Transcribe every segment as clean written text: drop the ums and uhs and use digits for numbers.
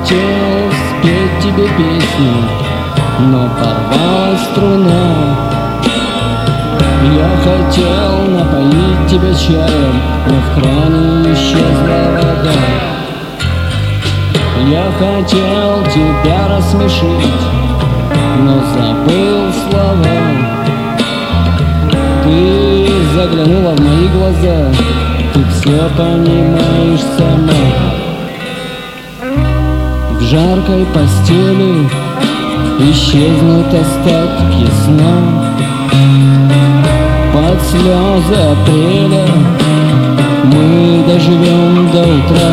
хотел спеть тебе песню, но порвалась струна. Я хотел напоить тебя чаем, но в кране исчезла вода. Я хотел тебя рассмешить, но забыл слова. Ты заглянула в мои глаза, ты все понимаешь сама. В жаркой постели исчезнут остатки сна. Под слезы апреля мы доживем до утра,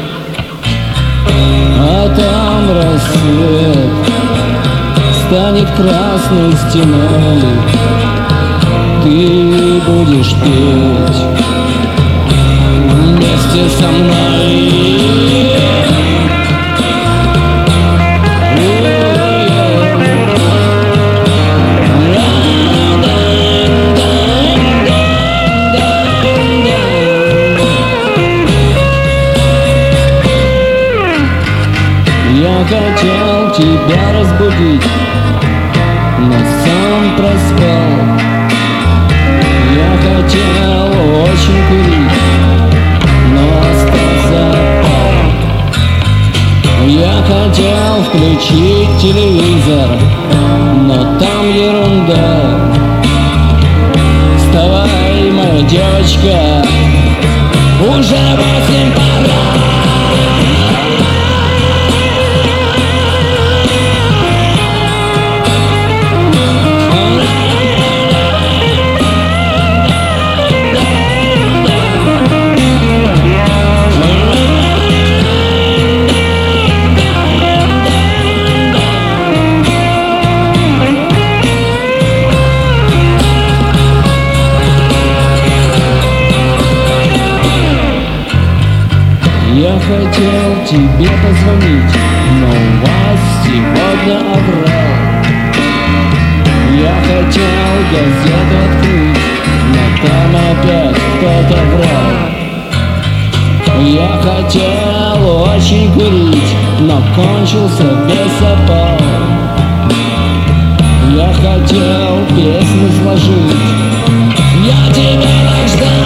а там рассвет станет красной стеной. Ты будешь петь вместе со мной. Я хотел тебя разбудить, но сам проспал. Я хотел очень курить, но остался пал. Я хотел включить телевизор, но там ерунда. Вставай, моя девочка, уже 8 пора. Я хотел тебе позвонить, но у вас сегодня аврал. Я хотел газету открыть, но там опять кто-то врал. Я хотел очень курить, но кончился без опал. Я хотел песню сложить, я тебя так ждал.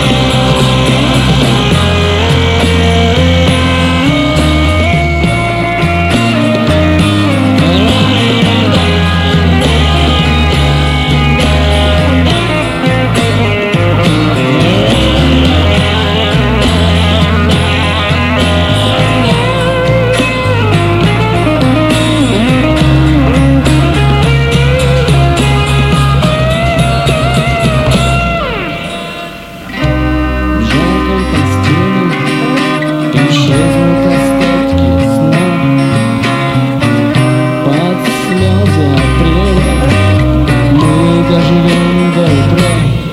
Исчезнут остатки сна. Под слезы апреля мы доживем до утра,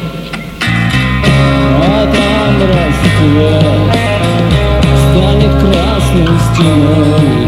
а там рассвет станет красной стеной.